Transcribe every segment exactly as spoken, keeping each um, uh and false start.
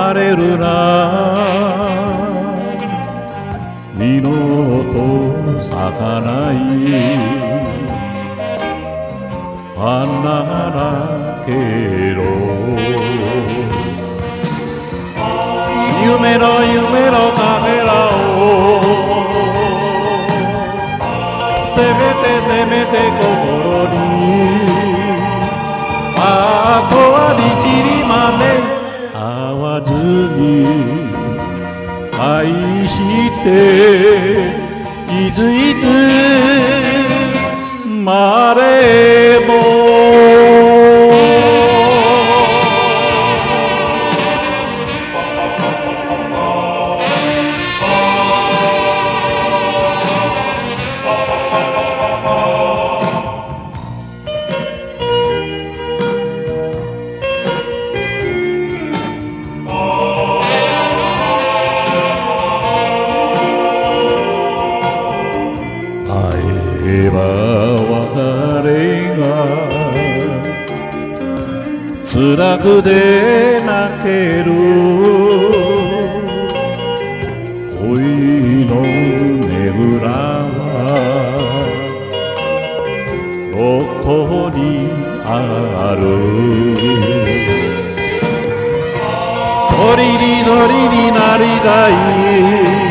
別れるな二度と咲かない花だけど夢の夢のかけらをせめてせめて心にあとはりきりまで会わずに愛していついつまでも会えば別れが辛くて泣ける恋のねぐらはどこにある鳥に鳥になりたい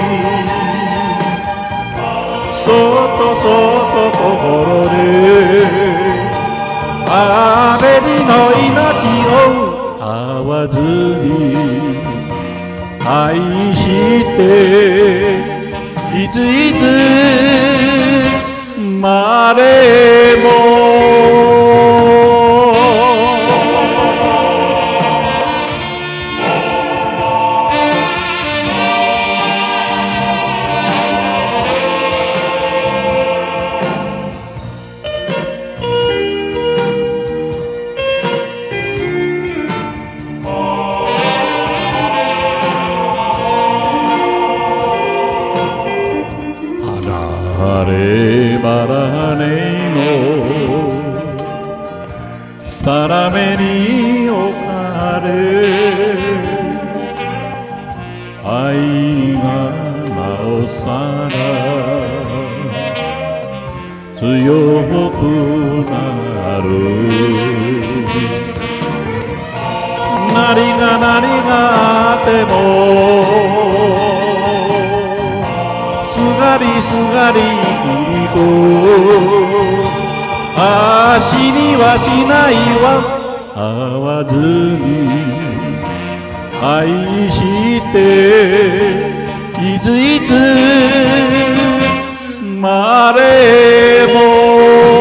そっとそっと心で雨の命を会わずに愛していついつまでも離れ離れの定めに置かれ愛がなおさら強くなる何が何があってもすがりすがりとあ死にはしないわ会わずに愛していついつまでも